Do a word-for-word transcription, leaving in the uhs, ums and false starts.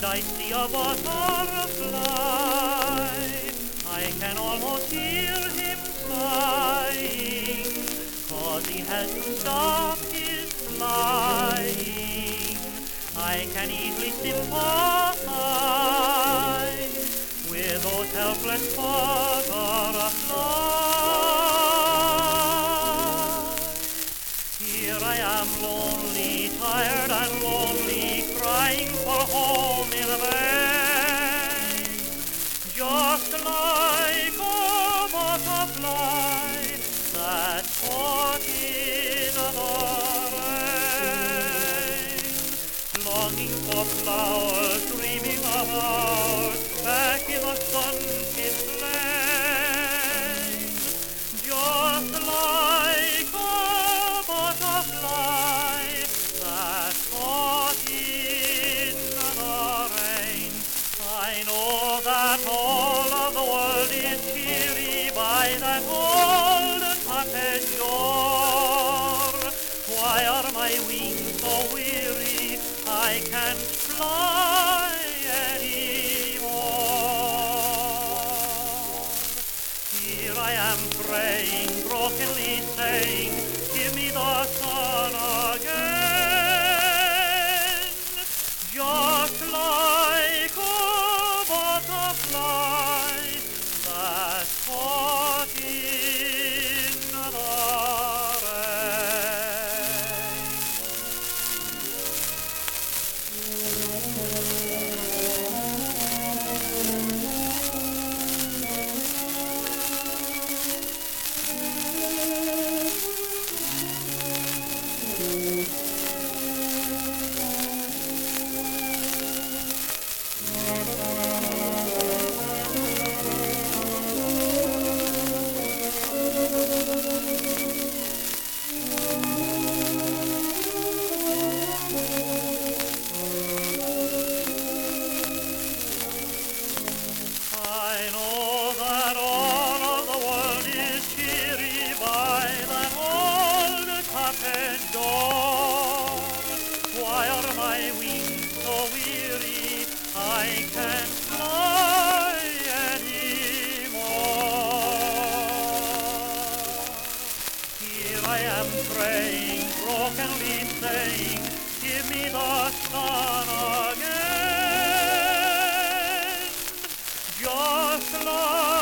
and I see a butterfly. I can almost hear him sighing, 'cause he has to stop his flying. I can easily sympathize with those helpless butterflies. Here I am lonely, tired and lonely, crying for home in vain. Just like a butterfly that's caught in the rain, longing for flowers, dreaming of ours, back in the sun-kissed lane. Just like a butterfly that's caught in the rain. I know that all of the world is cheery by that old cottage door. Why are my wings so weary? I can't fly anymore. Here I am praying, brokenly saying, give me the sun again. Just like a butterfly that's caught in the I know that all of the world is cheery by that old cottage door. Why are my wings so weary? I can't fly anymore. Here I am praying, brokenly saying, give me the sun again. Just like